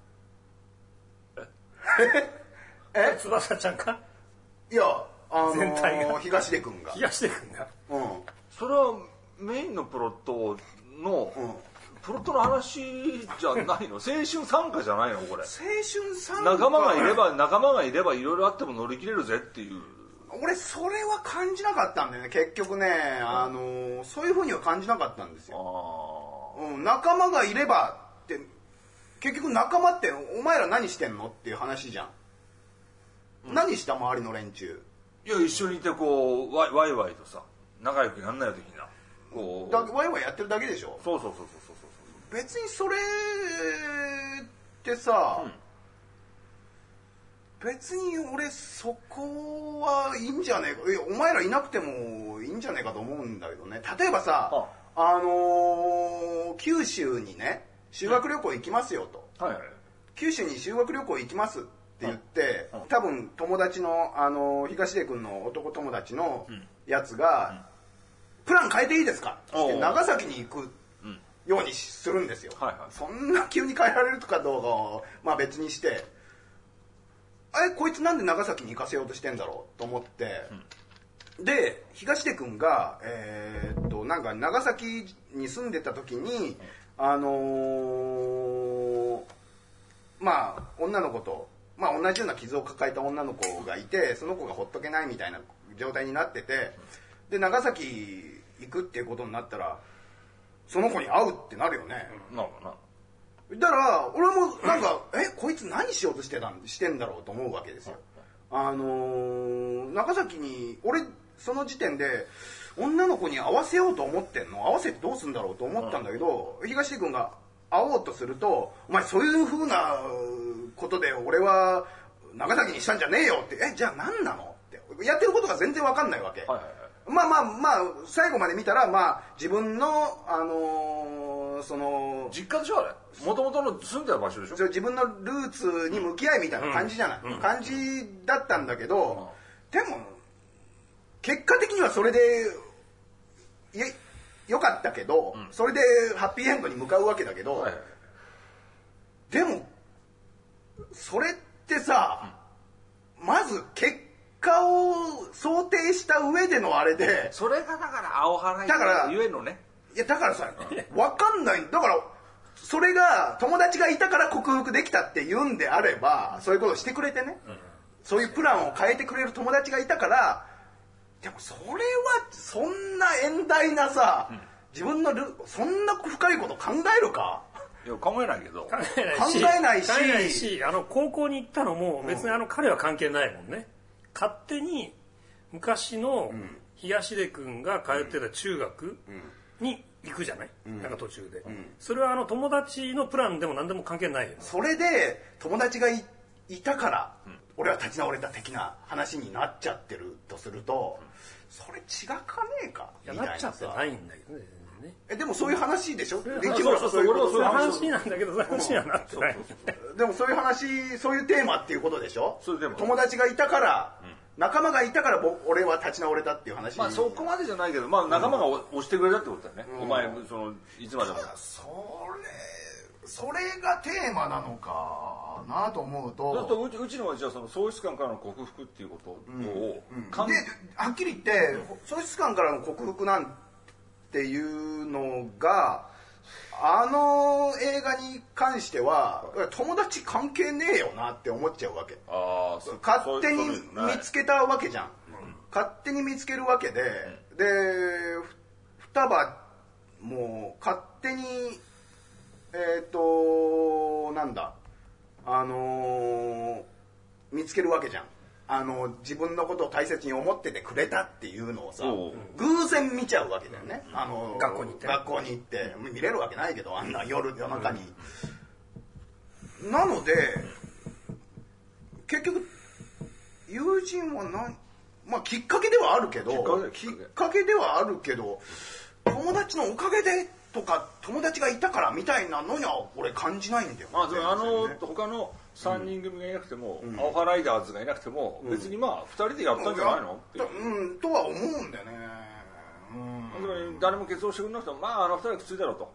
れ。 翼ちゃんか？ いや全体が東出君がそれはメインのプロットの、プロットの話じゃないの？青春参加じゃないのこれ。青春参加。 仲間がいればいろいろあっても乗り切れるぜっていう。 俺それは感じなかったんだよね結局ね。そういうふうには感じなかったんですよ。仲間がいればって結局仲間ってお前ら何してんのっていう話じゃん。何した周りの連中。 いや一緒にいてこうワイワイとさ仲良くやんないよ的なこうワイワイやってるだけでしょ。 そう別にそれってさ、別に俺そこはいいんじゃねえか。お前らいなくてもいいんじゃねえかと思うんだけどね。例えばさ、九州にね修学旅行行きますよと、九州に修学旅行行きますって言って、多分友達の東出君の男友達のやつが、プラン変えていいですかって長崎に行くようにするんですよ。そんな急に変えられるとかどうかをまあ別にして、こいつなんで長崎に行かせようとしてんだろうと思って、で東出君がなんか長崎に住んでた時にまあ女の子と同じような傷を抱えた女の子がいて、その子がほっとけないみたいな状態になってて、で長崎行くっていうことになったらその子に会うってなるよね。だから俺もなんかこいつ何しようとしてんだろうと思うわけですよ。長崎に俺その時点で女の子に会わせようと思ってんの、会わせてどうするんだろうと思ったんだけど、東出君が会おうとすると、お前そういう風なことで俺は長崎にしたんじゃねえよって、じゃあ何なのってやってることが全然わかんないわけ。まあ最後まで見たら自分のその実家でしょ、あれ元々の住んでた場所でしょ。 自分のルーツに向き合いみたいな感じじゃない、感じだったんだけど、でも結果的にはそれでよかったけど、それでハッピーエンドに向かうわけだけど、でもそれってさ、まず結果を想定した上でのあれで、 それがだから青原が言えんのね。 いやだからさ、分かんない。だからそれが友達がいたから克服できたって言うんであれば、そういうことをしてくれてね、そういうプランを変えてくれる友達がいたから。でもそれはそんな遠大なさ、自分のそんな深いこと考えるか。 いや考えないけど、考えないし高校に行ったのも別に彼は関係ないもんね。勝手に昔の東出君が通ってた中学に行くじゃない、なんか途中で、それは友達のプランでも何でも関係ないよ。 それで友達が いたから、俺は立ち直れた的な話になっちゃってるとすると、それ違かねえかみたいなさ。 なっちゃってないんだけどね。 ね。 でもそういう話でしょ。 そういう話なんだけど、そういう話にはなってない。 でもそういう話、そういうテーマっていうことでしょ。友達がいたから、仲間がいたから俺は立ち直れたっていう話。 まあそこまでじゃないけど、まあ仲間が押してくれたってことだよね。お前いつまでも。 それがテーマなのかなと思うと。 だとうちのはじゃあその喪失感からの克服っていうことを、 ではっきり言って喪失感からの克服なんていうのがあの映画に関しては友達関係ねえよなって思っちゃうわけ。勝手に見つけたわけじゃん。勝手に見つけるわけで、で双葉も勝手になんだ見つけるわけじゃん。自分のことを大切に思っててくれたっていうのをさ、偶然見ちゃうわけだよね。学校に行って見れるわけないけど、あんな夜中に。なので結局友人はまあきっかけではあるけど友達のおかげでとか友達がいたからみたいなのには俺感じないんだよ。 他の3人組がいなくても、アオハライダーズがいなくても、別にまあ2人でやったんじゃないのっていう。 とは思うんだよね。 誰も結論してくれなくても、まあ2人はきついだろうと。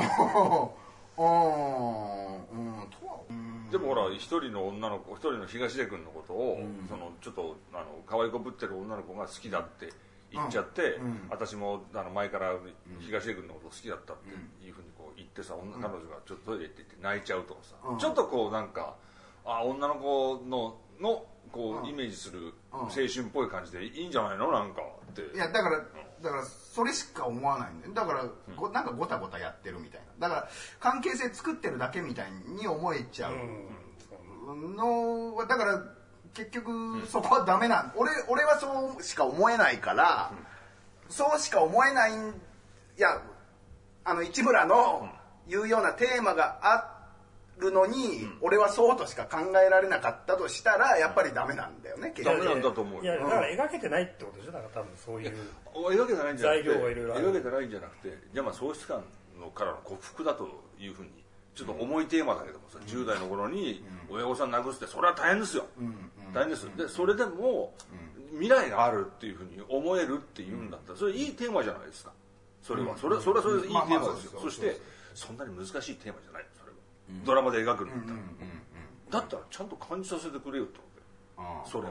でもほら一人の東出君のことを、ちょっと可愛い子ぶってる女の子が好きだって言っちゃって、私も前から東出君のこと好きだったっていうふうにこう言ってさ、彼女がちょっとトイレ行って泣いちゃうとかさ、ちょっとこうなんか女の子のこうイメージする青春っぽい感じでいいんじゃないのなんかって。 いやだからそれしか思わないんだよ。だからなんかゴタゴタやってるみたいな。だから関係性作ってるだけみたいに思えちゃうのはだから結局そこはダメなん。俺はそうしか思えないから、そうしか思えない。いや市村の言うようなテーマがあるのに、俺はそうとしか考えられなかったとしたらやっぱりダメなんだよね。 ダメなんだと思う。 いやだから描けてないってことでしょ。だから多分そういう描けてないんじゃなくて、 材料がいろいろある。 描けてないんじゃなくて、じゃあまあ喪失感からの克服だというふうにちょっと重いテーマだけどもさ、10代の頃に親御さん亡くすってそれは大変ですよ。大変です。でそれでも未来があるっていうふうに思えるっていうんだったらそれいいテーマじゃないですか。それはそれでいいテーマですよ。そしてそんなに難しいテーマじゃない。それはドラマで描くんだったらちゃんと感じさせてくれよってことで、それ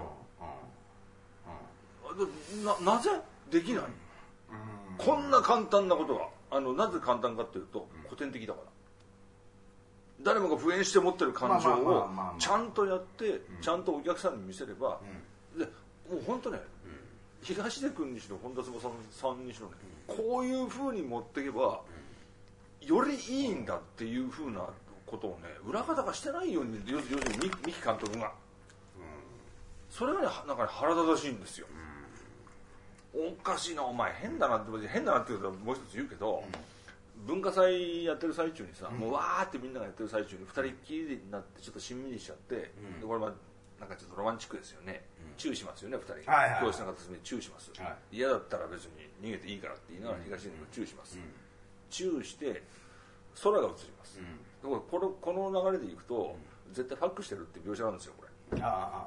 はなぜできない。こんな簡単なことがなぜ簡単かっていうと古典的だから。誰もが普遍して持ってる感情をちゃんとやってちゃんとお客さんに見せれば、でもう本当ね、東出君にしろ本田翼さんにしろね、こういう風に持っていけばよりいいんだっていう風なことをね裏方がしてないように、要するに三木監督が、それがねなんか腹立たしいんですよ。おかしいなお前変だなっていうともう一つ言うけど、文化祭やってる最中にさ、もうわーってみんながやってる最中に2人っきりになってちょっとしんみりしちゃって、でこれなんかちょっとロマンチックですよね。チューしますよね2人、教室の片隅でチューします、嫌だったら別に逃げていいからって言いながら東出君がチューします、チューして空が映ります、この流れでいくと絶対ファックしてるって描写なんですよこれ。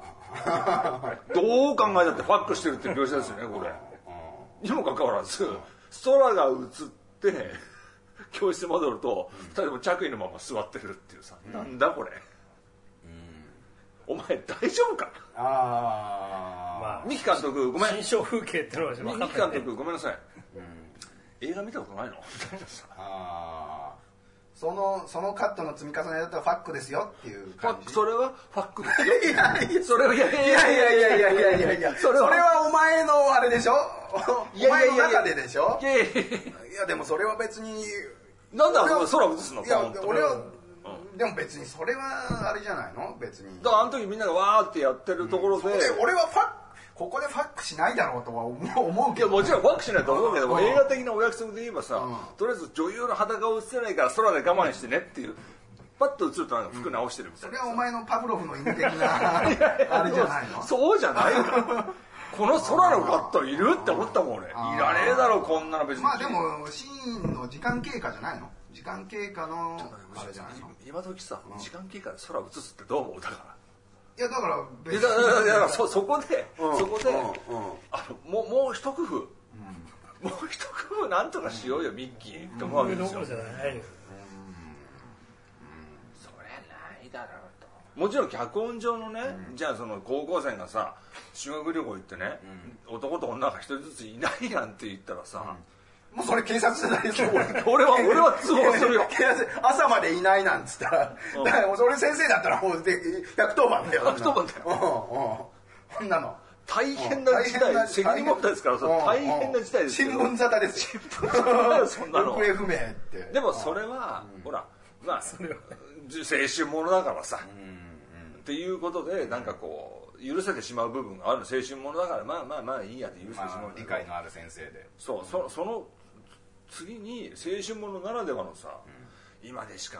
どう考えたってファックしてるって描写ですよねこれ。にもかかわらず空が映って教室に戻ると2人とも着衣のまま座ってるっていうさ、なんだこれ、お前大丈夫か。三木監督ごめん、 新象風景ってのは分かんない。 三木監督ごめんなさい、映画見たことないのみたいなさ。 そのカットの積み重ねだったらファックですよっていう感じ。 それはファックですよ。 それはいやそれはお前のあれでしょ。お前の中ででしょ。いやでもそれは別になんで空映すの。いや俺はでも別にそれはあれじゃないの別に。 だからあの時みんながわーってやってるところで、 俺はここでファックしないだろうとは思うけど。 もちろんファックしないと思うけど、映画的なお約束で言えばさ、とりあえず女優の裸を映せないから空で我慢してねっていう、パッと映るとなんか服直してるみたいな。 それはお前のパブロフの犬的なあれじゃないの。 そうじゃないか。 この空のカットいるって思ったもん俺。いらねえだろこんなの別に。 まあでもシーンの時間経過じゃないの？時間経過のあれじゃないの？ 今時さ、時間経過で空映すってどう思うだから。 いやだから別にだからそこで、もう一工夫、もう一工夫なんとかしようよミッキーって思うわけですよ。 そりゃないだろうと。もちろん脚本上のね、じゃあその高校生がさ修学旅行行ってね、男と女が一人ずついないなんて言ったらさ、 もうそれ警察じゃないですよ。 俺は通報するよ。 朝までいないなんつったら、だから俺先生だったらもう110番だよ。 110番だよ。こんなの大変な事態、責任問題ですから大変な事態ですよ。 新聞沙汰ですよ。 そんなの。 行方不明って。 でもそれはほらまあ青春ものだからさっていうことでなんかこう許せてしまう部分があるの。青春ものだからまあいいやって許せてしまう。 理解のある先生で。 その次に青春ものならではのさ、今でしか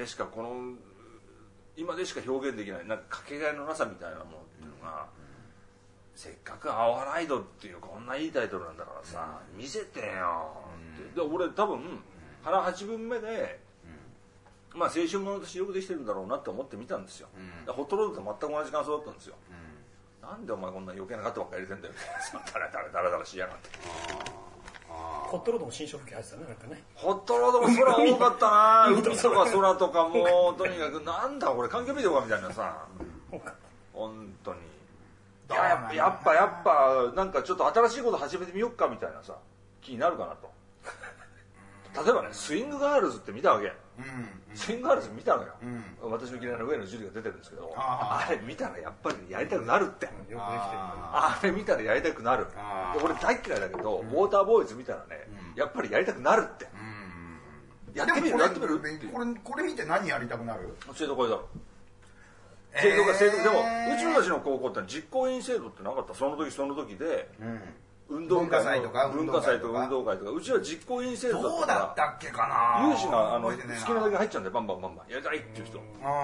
表現できないなんかかけがえのなさみたいなものっていうのが、せっかく「アワーライド」っていうこんないいタイトルなんだからさ、見せてよって。で俺多分腹8分目で、まあ青春ものとしてよくできてるんだろうなって思って見たんですよ。ホットロードと全く同じ感想だったんですよ。なんでお前こんな余計なカットばっかり入れてんだよみたいな。ダラダラしやがって。 ホットロードも新色機入ってたね、なんかね。 ホットロードも空多かったな。海とか空とかもうとにかくなんだこれ環境ビデオかみたいなさ。本当に。やっぱなんかちょっと新しいこと始めてみよっかみたいなさ気になるかなと。例えばねスイングガールズって見たわけ。スイングガールズ見たのよ。私の嫌いな上野樹里が出てるんですけど、あれ見たらやっぱりやりたくなるって。 よくできてる。 あれ見たらやりたくなる。俺大嫌いだけど、ウォーターボーイズ見たらね、やっぱりやりたくなるって。やってみるこれ見て何やりたくなる？ 生徒会だろ。生徒会でもうちのたちの高校って実行委員制度ってなかった。その時で、 文化祭とか運動会とかうちは実行委員制度だったから。 どうだったっけかな。 有志が好きなだけ入っちゃうんだよ。バンバンやりたいっていう人。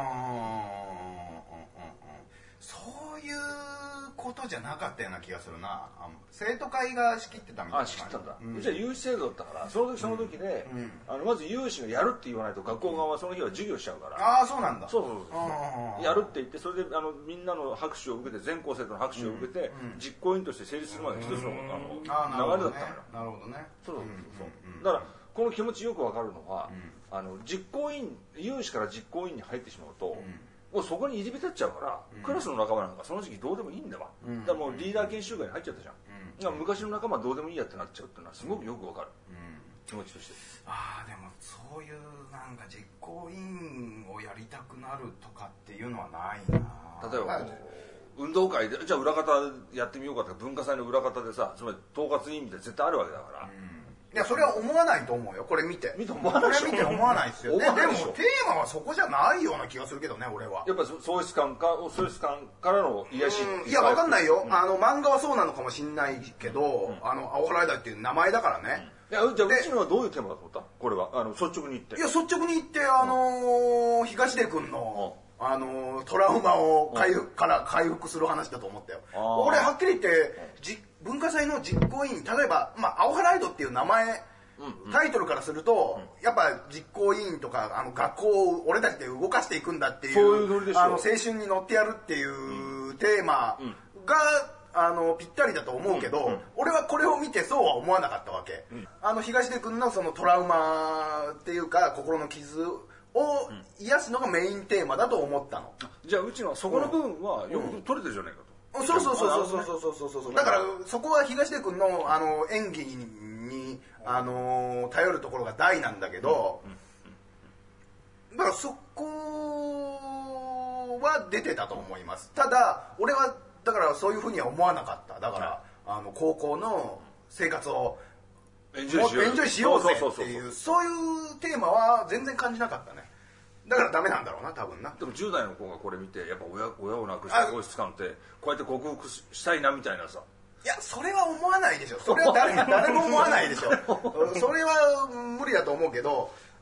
そういうことじゃなかったような気がするな。生徒会が仕切ってたみたいな。 仕切ったんだ。うちは有志制度だったからその時で、まず有志がやるって言わないと学校側はその日は授業しちゃうから。 そうなんだ。 そうやるって言ってそれでみんなの拍手を受けて全校生徒の拍手を受けて実行委員として成立するまで一つの流れだったのよ。 なるほどね。 そうだからこの気持ちよくわかるのは実行委員有志から実行委員に入ってしまうともうそこに入り浸っちゃうから、クラスの仲間なんかその時期どうでもいいんだわ。だからもうリーダー研修会に入っちゃったじゃん。昔の仲間どうでもいいやってなっちゃうっていうのはすごくよくわかる。気持ちとして。 でもそういうなんか実行委員をやりたくなるとかっていうのはないな。 例えば運動会でじゃあ裏方やってみようかとか文化祭の裏方でさ、つまり統括委員みたいな絶対あるわけだから。 いやそれは思わないと思うよ。これ見て思わないですよ。でもテーマはそこじゃないような気がするけどね俺は。 やっぱ喪失感からの癒し。 いやわかんないよ。漫画はそうなのかもしんないけど、アオハライダーっていう名前だからね。 いやじゃあうちのはどういうテーマだと思った？これは率直に言って。 いや率直に言って東出君のトラウマを回復する話だと思ったよ。俺はっきり言って文化祭の実行委員、例えばアオハライドっていう名前タイトルからするとやっぱ実行委員とか学校を俺たちで動かしていくんだっていう青春に乗ってやるっていうテーマがぴったりだと思うけど、俺はこれを見てそうは思わなかったわけ。東出君のそのトラウマっていうか心の傷を癒すのがメインテーマだと思ったの。 じゃあうちのそこの部分はよく取れてるじゃないかと。 そうだからそこは東出君の演技に頼るところが大なんだけど、だからそこは出てたと思います。ただ俺はだからそういうふうには思わなかった。だから高校の生活をエンジョイしようぜっていうそういうテーマは全然感じなかったね。だからダメなんだろうな多分な。 でも10代の子がこれ見てやっぱ親を亡くした喪失感ってこうやって克服したいなみたいなさ。 いやそれは思わないでしょ。それは誰も思わないでしょ。それは無理だと思うけど、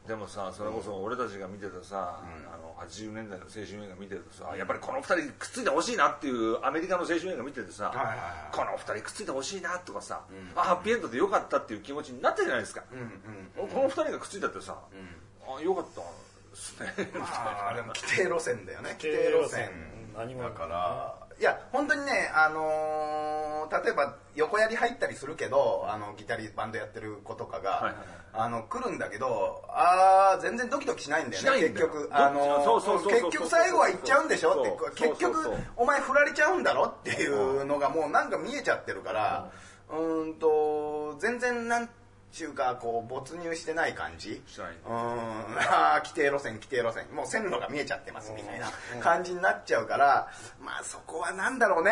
でもさ、それこそ俺たちが見てたさ、80年代の青春映画見てるとさ、やっぱりこの2人くっついてほしいなっていうアメリカの青春映画見ててさ、この2人くっついてほしいなとかさ、ハッピーエンドでよかったっていう気持ちになったじゃないですか。この2人がくっついたってさ、よかったですね。 あでも規定路線だよね。規定路線だから、いや本当にね、例えば横やり入ったりするけど、ギタリバンドやってる子とかが、来るんだけど、全然ドキドキしないんだよね。結局結局最後は行っちゃうんでしょって、結局お前振られちゃうんだろっていうのがもうなんか見えちゃってるから、全然なんちゅうかこう没入してない感じ。規定路線もう線路が見えちゃってますみたいな感じになっちゃうから、まあそこはなんだろうね、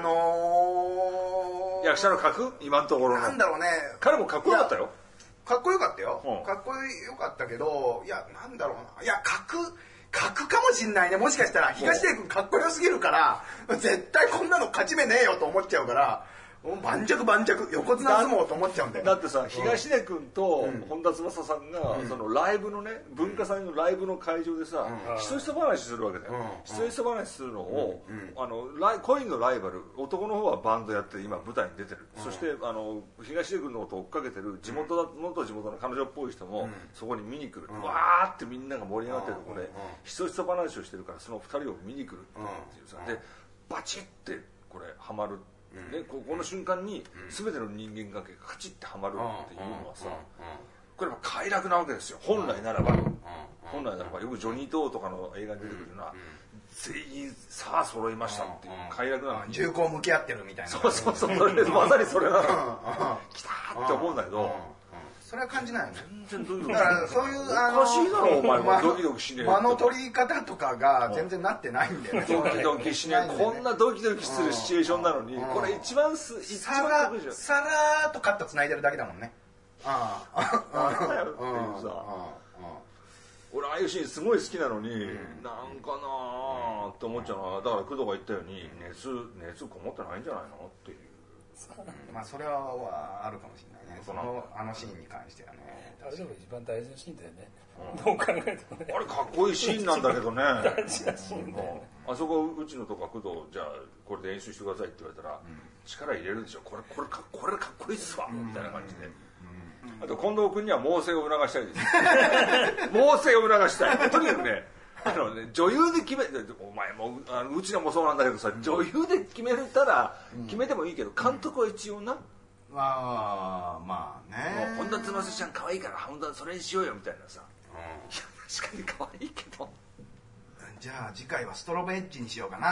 役者の格今のところのなんだろうね、 彼もかっこよかったよ。 かっこよかったよ、かっこよかったけど、いやなんだろうな、いや格かもしんないね。もしかしたら東出君かっこよすぎるから絶対こんなの勝ち目ねえよと思っちゃうから、盤石横綱相撲と思っちゃうんだよ。 だってさ、東出君と本田翼さんがそのライブのね、文化祭のライブの会場でさ、ひそひそ話するわけだよ。ひそひそ話するのを、恋のライバル、男の方はバンドやって今舞台に出てる。そして東出君のことを追っかけてる元地元の彼女っぽい人もそこに見に来る。わーってみんなが盛り上がってるところでひそひそ話をしてるから、その2人を見に来るっていうさ、でバチッてこれハマる。でこの瞬間に全ての人間関係がカチッてはまるっていうのはさ、これは快楽なわけですよ。本来ならばよくジョニー・トーとかの映画に出てくるような全員さあ揃いましたっていう快楽なのに重厚向き合ってるみたいな、 そうまさにそれなの。来たーって思うんだけど、 それは感じないよね。 全然ドキドキだからそういうおかしいだろお前もドキドキしねえ間の取り方とかが全然なってないんだよね。 ドキドキしねえ、こんなドキドキするシチュエーションなのに、これ一番得意じゃん。 さらーっとカット繋いでるだけだもんね。 なんだよっていうさ、俺ああいうシーンすごい好きなのに、なんかなーって思っちゃうのは、だから工藤が言ったように熱こもってないんじゃないのっていう。 まあそれはあるかもしれないね。あのシーンに関してはね。 あれでも一番大事なシーンだよね。どう考えてもね。 あれかっこいいシーンなんだけどね。 大事なシーンだよね。 あそこうちのとか工藤じゃあこれで演習してくださいって言われたら、力入れるでしょ。これかっこいいっすわみたいな感じで。あと近藤君には猛省を促したいです。猛省を促したい。とにかくね。女優で決めお前もうちらもそうなんだけどさ、女優で決めたら決めてもいいけど、監督は一応な、 まあね、 本田翼ちゃん可愛いから本田それにしようよみたいなさ、確かに可愛いけど、 じゃあ次回はストロベッジにしようかな。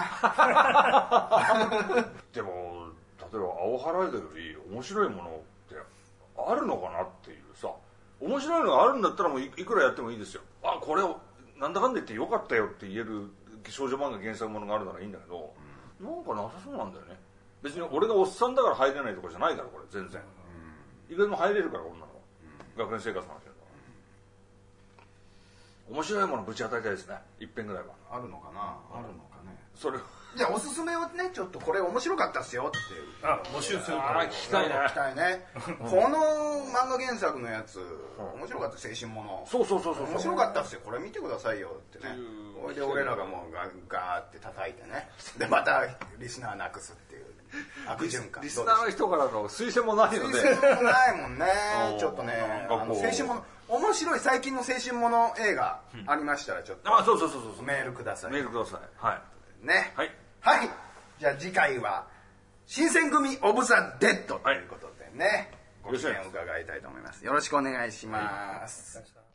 でも例えば青原映画より面白いものってあるのかなっていうさ、面白いのがあるんだったらもういくらやってもいいですよ。これをなんだかんだ言ってよかったよって言える少女漫画原作ものがあるならいいんだけど、なんかなさそうなんだよね。別に俺がおっさんだから入れないとかじゃないから、これ全然いくらでも入れるから女の子、学園生活の話だから。面白いものぶち当たりたいですね、一遍ぐらいは。 あるのかね。 それじゃあおすすめをね、ちょっとこれ面白かったっすよって募集する聞きたいね。 この漫画原作のやつ面白かった、青春もの。 そう面白かったっすよ、これ見てくださいよってね。それで俺らがもうガーって叩いてね、でまたリスナーなくすっていう悪循環。 リスナーの人からの推薦もないので。 推薦もないもんね。ちょっとね、青春もの面白い最近の青春もの映画ありましたらちょっとそうメールください。 メールください。はいね。はい。じゃあ次回は新選組オブザ・デッドということでね、ご意見を伺いたいと思います。よろしくお願いします。